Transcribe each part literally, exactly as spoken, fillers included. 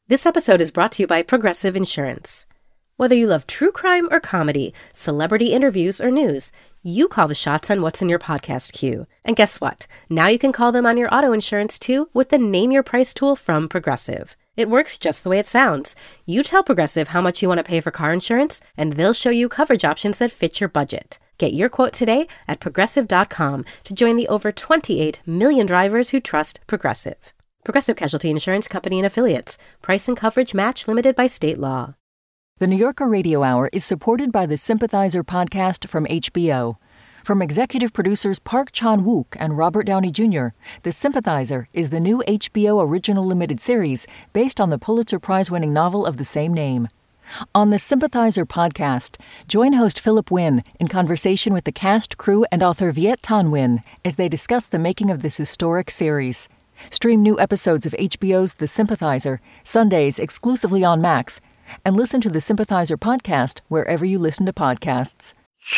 This episode is brought to you by Progressive Insurance. Whether you love true crime or comedy, celebrity interviews or news, you call the shots on what's in your podcast queue. And guess what? Now you can call them on your auto insurance too with the Name Your Price tool from Progressive. It works just the way it sounds. You tell Progressive how much you want to pay for car insurance, and they'll show you coverage options that fit your budget. Get your quote today at progressive dot com to join the over twenty-eight million drivers who trust Progressive. Progressive Casualty Insurance Company and Affiliates. Price and coverage match limited by state law. The New Yorker Radio Hour is supported by the Sympathizer podcast from H B O. From executive producers Park Chan-wook and Robert Downey Junior, The Sympathizer is the new H B O original limited series based on the Pulitzer Prize-winning novel of the same name. On the Sympathizer podcast, join host Philip Wynn in conversation with the cast, crew, and author Viet Thanh Nguyen as they discuss the making of this historic series. Stream new episodes of H B O's The Sympathizer, Sundays exclusively on Max, and listen to the Sympathizer podcast wherever you listen to podcasts.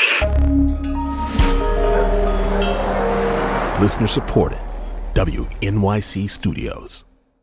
Listener supported. W N Y C Studios.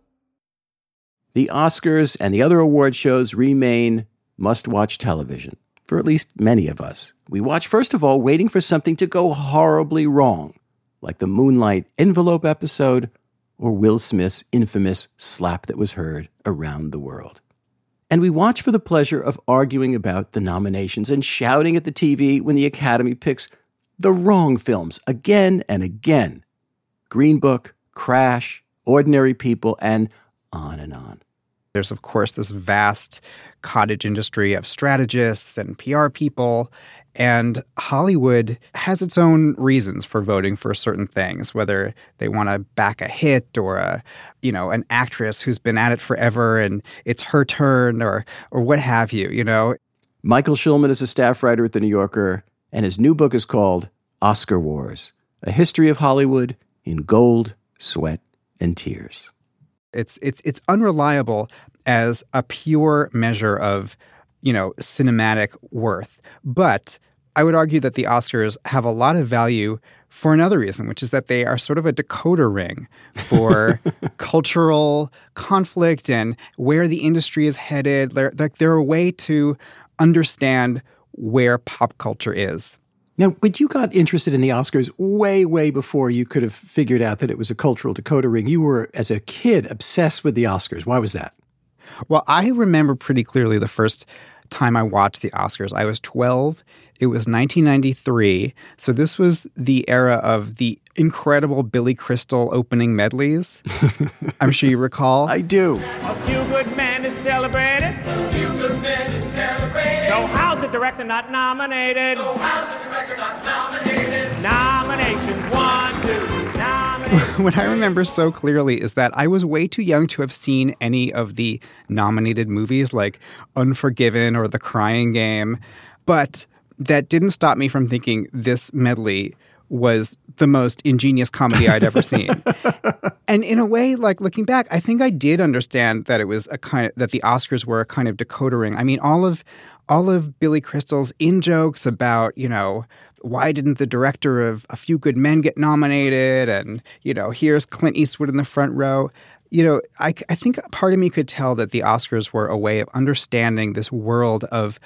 The Oscars and the other award shows remain must-watch television for at least many of us. We watch, first of all, waiting for something to go horribly wrong, like the Moonlight envelope episode or Will Smith's infamous slap that was heard around the world. And we watch for the pleasure of arguing about the nominations and shouting at the T V when the Academy picks the wrong films again and again. Green Book, Crash, Ordinary People, and on and on. There's, of course, this vast cottage industry of strategists and P R people, and Hollywood has its own reasons for voting for certain things, whether they want to back a hit or a, you know, an actress who's been at it forever and it's her turn or or what have you, you know. Michael Schulman is a staff writer at The New Yorker, and his new book is called Oscar Wars, A History of Hollywood in Gold, Sweat, and Tears. It's it's it's unreliable as a pure measure of, you know, cinematic worth. But I would argue that the Oscars have a lot of value for another reason, which is that they are sort of a decoder ring for cultural conflict and where the industry is headed. They're, they're a way to understand where pop culture is. Now, but you got interested in the Oscars way, way before you could have figured out that it was a cultural decoder ring. You were, as a kid, obsessed with the Oscars. Why was that? Well, I remember pretty clearly the first time I watched the Oscars. I was twelve. It was nineteen ninety-three. So this was the era of the incredible Billy Crystal opening medleys. I'm sure you recall. I do. A few good men is celebrated. A few good men is celebrated. So how's the director not nominated? So how's the director not nominated? Nominations, one, two, nominations. What I remember so clearly is that I was way too young to have seen any of the nominated movies like Unforgiven or The Crying Game. But that didn't stop me from thinking this medley was the most ingenious comedy I'd ever seen. And in a way, like looking back, I think I did understand that it was a kind of, that the Oscars were a kind of decoder ring. I mean, all of all of Billy Crystal's in-jokes about, you know, why didn't the director of A Few Good Men get nominated? And, you know, here's Clint Eastwood in the front row. You know, I, I think part of me could tell that the Oscars were a way of understanding this world of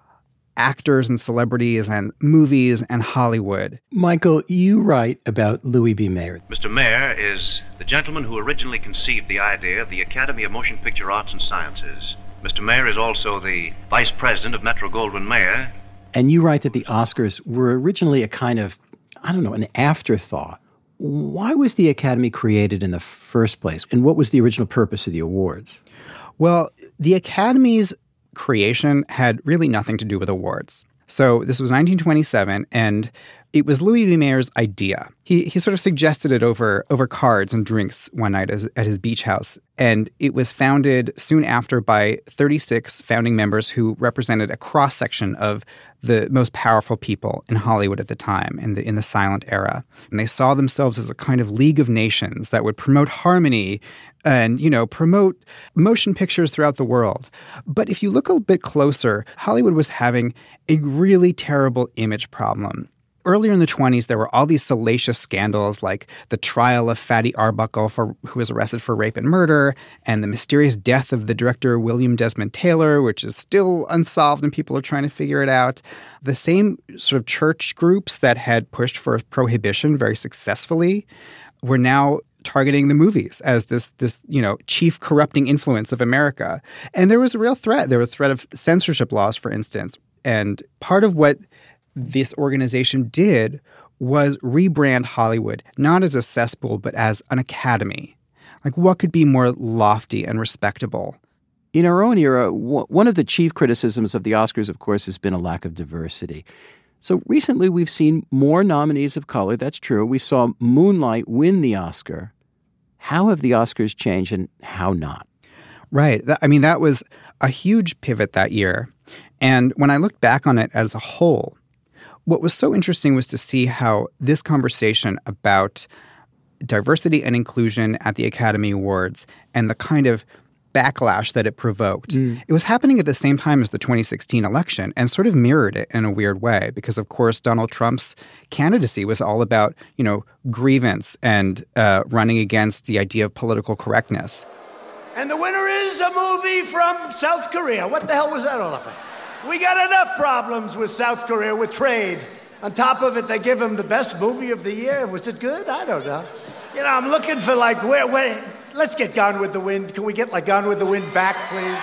actors and celebrities and movies and Hollywood. Michael, you write about Louis B. Mayer. Mister Mayer is the gentleman who originally conceived the idea of the Academy of Motion Picture Arts and Sciences. Mister Mayer is also the vice president of Metro-Goldwyn-Mayer. And you write that the Oscars were originally a kind of, I don't know, an afterthought. Why was the Academy created in the first place? And what was the original purpose of the awards? Well, the Academy's creation had really nothing to do with awards. So this was nineteen twenty-seven, and it was Louis B. Mayer's idea. He he sort of suggested it over over cards and drinks one night as, at his beach house. And it was founded soon after by thirty-six founding members who represented a cross-section of the most powerful people in Hollywood at the time, in the in the silent era. And they saw themselves as a kind of League of Nations that would promote harmony and, you know, promote motion pictures throughout the world. But if you look a bit closer, Hollywood was having a really terrible image problem. earlier in the twenties, there were all these salacious scandals like the trial of Fatty Arbuckle, for, who was arrested for rape and murder, and the mysterious death of the director William Desmond Taylor, which is still unsolved and people are trying to figure it out. The same sort of church groups that had pushed for prohibition very successfully were now targeting the movies as this, this, you know, chief corrupting influence of America. And there was a real threat. There was a threat of censorship laws, for instance. And part of what this organization did was rebrand Hollywood, not as a cesspool, but as an academy. Like, what could be more lofty and respectable? In our own era, w- one of the chief criticisms of the Oscars, of course, has been a lack of diversity. So recently we've seen more nominees of color. That's true. We saw Moonlight win the Oscar. How have the Oscars changed and how not? Right. I mean, that was a huge pivot that year. And when I looked back on it as a whole, what was so interesting was to see how this conversation about diversity and inclusion at the Academy Awards and the kind of backlash that it provoked. Mm. It was happening at the same time as the twenty sixteen election and sort of mirrored it in a weird way because, of course, Donald Trump's candidacy was all about, you know, grievance and uh, running against the idea of political correctness. And the winner is a movie from South Korea. What the hell was that all about? We got enough problems with South Korea with trade. On top of it, they give him the best movie of the year. Was it good? I don't know. You know, I'm looking for like, where, where, let's get Gone with the Wind. Can we get like Gone with the Wind back, please?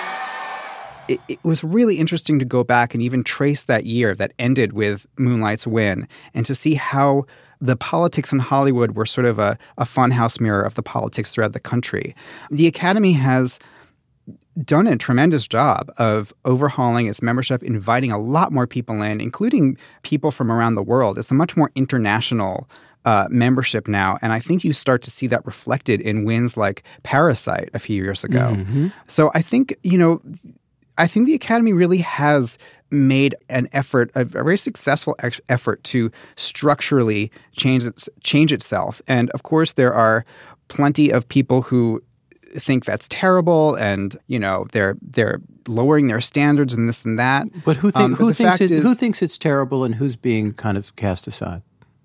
It, it was really interesting to go back and even trace that year that ended with Moonlight's win and to see how the politics in Hollywood were sort of a, a funhouse mirror of the politics throughout the country. The Academy has done a tremendous job of overhauling its membership, inviting a lot more people in, including people from around the world. It's a much more international uh, membership now, and I think you start to see that reflected in wins like Parasite a few years ago. Mm-hmm. So I think, you know, I think the Academy really has made an effort, a very successful ex- effort to structurally change its, change itself. And of course, there are plenty of people who think that's terrible, and you know they're they're lowering their standards and this and that. But who think, um, who but thinks it, is, who thinks it's terrible, and who's being kind of cast aside?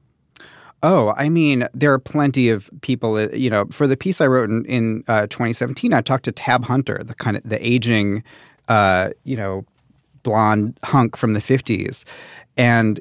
Oh, I mean, there are plenty of people. You know, for the piece I wrote in, in uh, twenty seventeen, I talked to Tab Hunter, the kind of the aging, uh, you know, blonde hunk from the fifties, and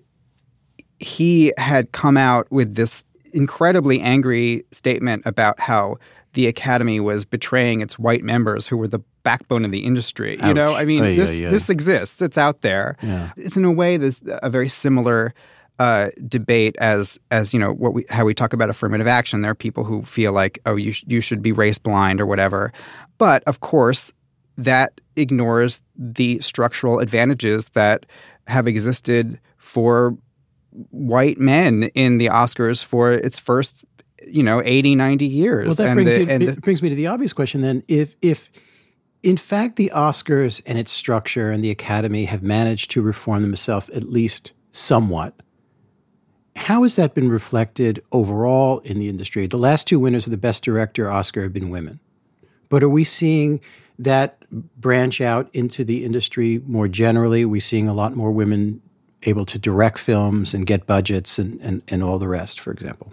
he had come out with this incredibly angry statement about how the Academy was betraying its white members who were the backbone of the industry. Ouch. You know, I mean, oy, this oy, oy. this exists. It's out there. Yeah. It's in a way that's a very similar uh, debate as as you know what we how we talk about affirmative action. There are people who feel like, oh, you sh- you should be race blind or whatever. But of course, that ignores the structural advantages that have existed for white men in the Oscars for its first, you know, eighty, ninety years. Well, that and brings, the, you, and it brings me to the obvious question then. If, if in fact the Oscars and its structure and the Academy have managed to reform themselves at least somewhat, how has that been reflected overall in the industry? The last two winners of the Best Director Oscar have been women. But are we seeing that branch out into the industry more generally? Are we seeing a lot more women able to direct films and get budgets and, and, and all the rest, for example?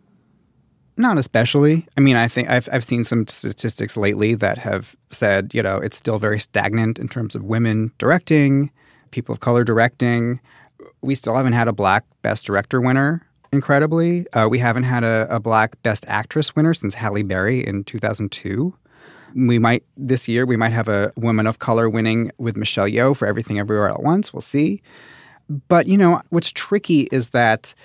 Not especially. I mean, I think I've I've seen some statistics lately that have said, you know, it's still very stagnant in terms of women directing, people of color directing. We still haven't had a black Best Director winner, incredibly. Uh, we haven't had a, a black Best Actress winner since Halle Berry in two thousand two. We might, this year, we might have a woman of color winning with Michelle Yeoh for Everything Everywhere at Once. We'll see. But, you know, what's tricky is that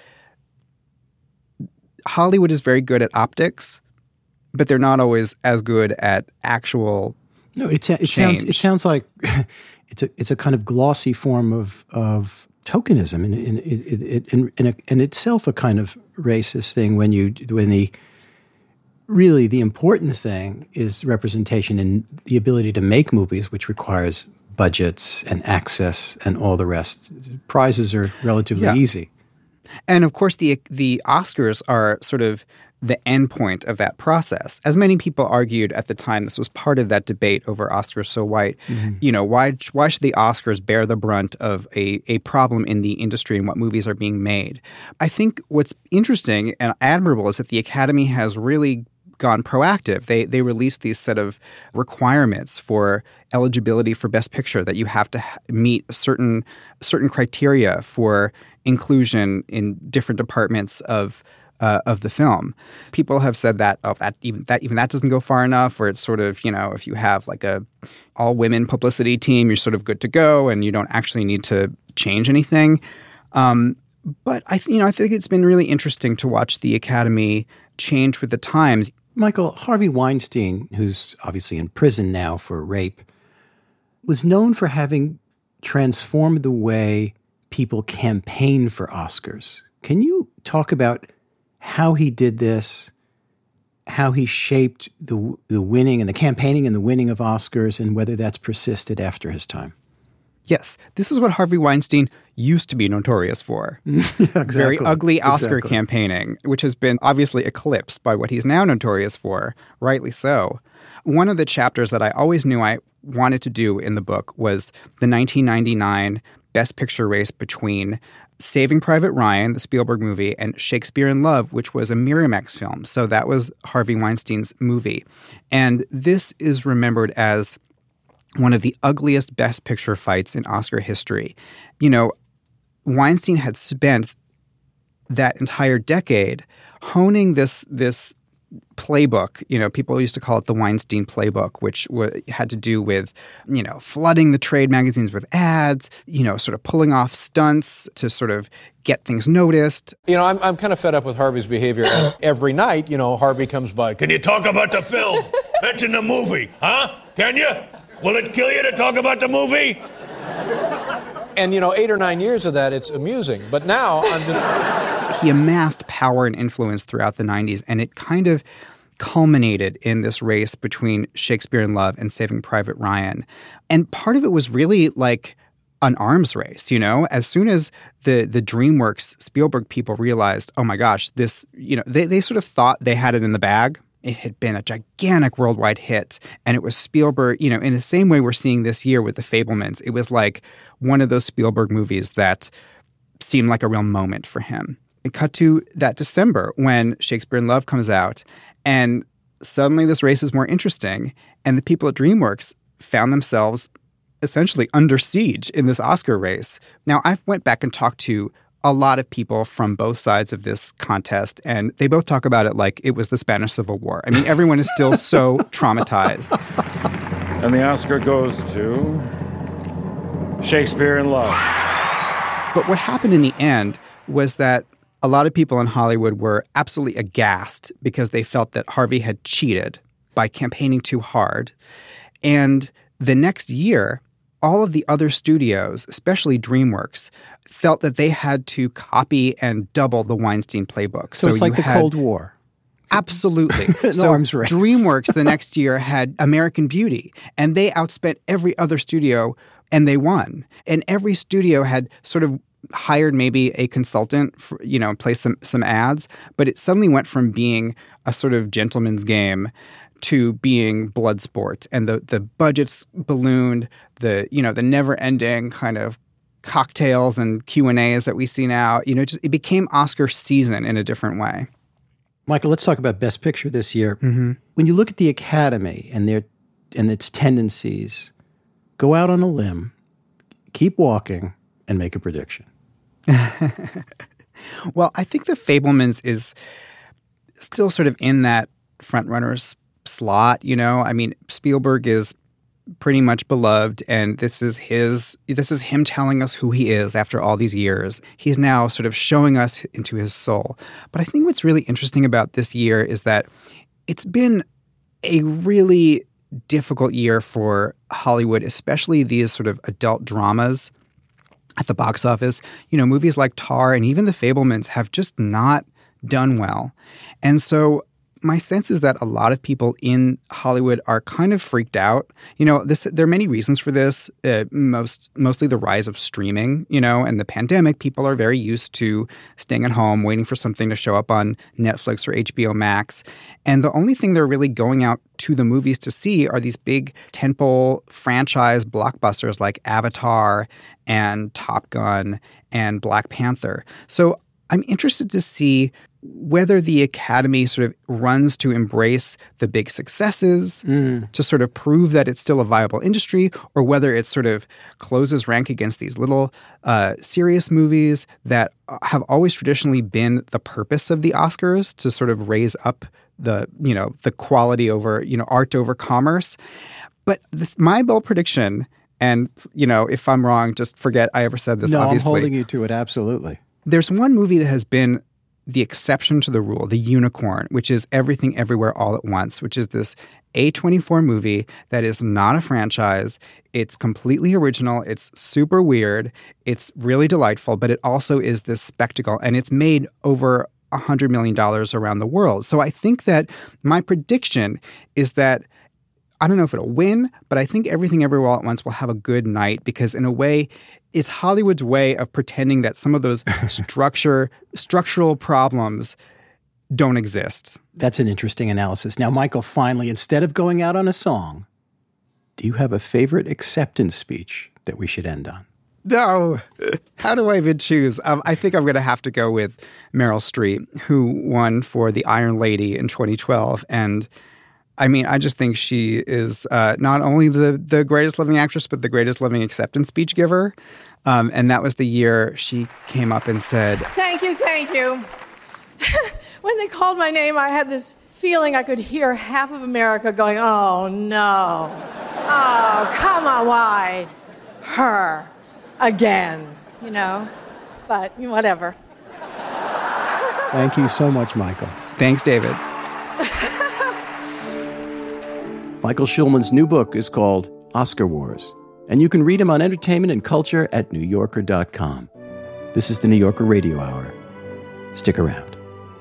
Hollywood is very good at optics, but they're not always as good at actual No, it, it sounds it sounds like it's a it's a kind of glossy form of of tokenism, and in in, in, in, in, in itself a kind of racist thing. When you when the really the important thing is representation and the ability to make movies, which requires budgets and access and all the rest. Prizes are relatively yeah. easy. And of course, the the Oscars are sort of the end point of that process. As many people argued at the time, this was part of that debate over Oscars So White. Mm-hmm. You know, why why should the Oscars bear the brunt of a, a problem in the industry and what movies are being made? I think what's interesting and admirable is that the Academy has really gone proactive. They they released these set of requirements for eligibility for Best Picture, that you have to meet certain certain criteria for inclusion in different departments of Uh, of the film. People have said that oh, that even that even that doesn't go far enough, where it's sort of, you know, if you have like a all women publicity team, you're sort of good to go, and you don't actually need to change anything. Um, but I, th- you know, I think it's been really interesting to watch the Academy change with the times. Michael, Harvey Weinstein, who's obviously in prison now for rape, was known for having transformed the way people campaign for Oscars. Can you talk about how he did this, how he shaped the the winning and the campaigning and the winning of Oscars, and whether that's persisted after his time? Yes, this is what Harvey Weinstein used to be notorious for. Yeah, exactly. Very ugly Oscar exactly. campaigning, which has been obviously eclipsed by what he's now notorious for, rightly so. One of the chapters that I always knew I wanted to do in the book was the nineteen ninety-nine Best Picture race between Saving Private Ryan, the Spielberg movie, and Shakespeare in Love, which was a Miramax film. So that was Harvey Weinstein's movie. And this is remembered as one of the ugliest Best Picture fights in Oscar history. You know, Weinstein had spent that entire decade honing this this playbook. You know, people used to call it the Weinstein playbook, which w- had to do with, you know, flooding the trade magazines with ads, you know, sort of pulling off stunts to sort of get things noticed. You know, I'm I'm kind of fed up with Harvey's behavior. And every night, you know, Harvey comes by. Can you talk about the film? Mention the movie, huh? Can you? Will it kill you to talk about the movie? And, you know, eight or nine years of that, it's amusing. But now I'm just... He amassed power and influence throughout the nineties, and it kind of culminated in this race between Shakespeare in Love and Saving Private Ryan. And part of it was really like an arms race, you know? As soon as the the DreamWorks Spielberg people realized, oh my gosh, this, you know, they, they sort of thought they had it in the bag. It had been a gigantic worldwide hit, and it was Spielberg, you know, in the same way we're seeing this year with The Fabelmans. It was like one of those Spielberg movies that seemed like a real moment for him. It cut to that December when Shakespeare in Love comes out, and suddenly this race is more interesting, and the people at DreamWorks found themselves essentially under siege in this Oscar race. Now, I went back and talked to a lot of people from both sides of this contest, and they both talk about it like it was the Spanish Civil War. I mean, everyone is still so traumatized. And the Oscar goes to Shakespeare in Love. But what happened in the end was that a lot of people in Hollywood were absolutely aghast because they felt that Harvey had cheated by campaigning too hard. And the next year, all of the other studios, especially DreamWorks, felt that they had to copy and double the Weinstein playbook. So, so it's like the had, Cold War. Absolutely. An so arms race. DreamWorks the next year had American Beauty, and they outspent every other studio, and they won. And every studio had sort of hired maybe a consultant, for, you know, place some some ads, but it suddenly went from being a sort of gentleman's game to being blood sport, and the the budgets ballooned, the you know the never ending kind of cocktails and Q and A's that we see now. You know, just it became Oscar season in a different way. Michael, let's talk about Best Picture this year. Mm-hmm. When you look at the Academy and their and its tendencies, go out on a limb, keep walking, and make a prediction. Well, I think The Fabelmans is still sort of in that frontrunner's slot, you know? I mean, Spielberg is pretty much beloved, and this is his this is him telling us who he is after all these years. He's now sort of showing us into his soul. But I think what's really interesting about this year is that it's been a really difficult year for Hollywood, especially these sort of adult dramas at the box office. You know, movies like Tar and even The Fabelmans have just not done well. And so my sense is that a lot of people in Hollywood are kind of freaked out. You know, this there are many reasons for this. Uh, most mostly the rise of streaming, you know, and the pandemic. People are very used to staying at home, waiting for something to show up on Netflix or H B O Max. And the only thing they're really going out to the movies to see are these big tentpole franchise blockbusters like Avatar and Top Gun and Black Panther. So I'm interested to see whether the Academy sort of runs to embrace the big successes mm. to sort of prove that it's still a viable industry, or whether it sort of closes rank against these little uh, serious movies that have always traditionally been the purpose of the Oscars, to sort of raise up the, you know, the quality over, you know, art over commerce. But the, my bold prediction, and, you know, if I'm wrong, just forget I ever said this, no, obviously. I'm holding you to it, absolutely. There's one movie that has been the exception to the rule, The Unicorn, which is Everything Everywhere All at Once, which is this A twenty-four movie that is not a franchise. It's completely original. It's super weird. It's really delightful, but it also is this spectacle, and it's made over one hundred million dollars around the world. So I think that my prediction is that, I don't know if it'll win, but I think Everything Everywhere All at Once will have a good night, because in a way, it's Hollywood's way of pretending that some of those structure structural problems don't exist. That's an interesting analysis. Now, Michael, finally, instead of going out on a song, do you have a favorite acceptance speech that we should end on? No. How do I even choose? Um, I think I'm going to have to go with Meryl Streep, who won for The Iron Lady in twenty twelve. And I mean, I just think she is uh, not only the, the greatest living actress, but the greatest living acceptance speech giver. Um, and that was the year she came up and said, "Thank you, thank you." When they called my name, I had this feeling I could hear half of America going, "Oh, no. Oh, come on, why? Her. Again." You know? But whatever. Thank you so much, Michael. Thanks, David. Michael Schulman's new book is called Oscar Wars, and you can read him on entertainment and culture at new yorker dot com. This is the New Yorker Radio Hour. Stick around.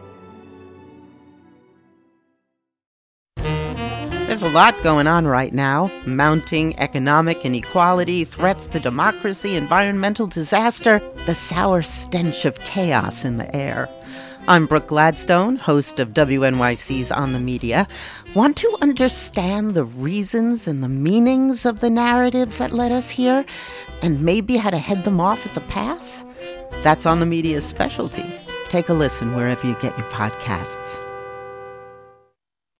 There's a lot going on right now. Mounting economic inequality, threats to democracy, environmental disaster, the sour stench of chaos in the air. I'm Brooke Gladstone, host of W N Y C's On the Media. Want to understand the reasons and the meanings of the narratives that led us here, and maybe how to head them off at the pass? That's On the Media's specialty. Take a listen wherever you get your podcasts.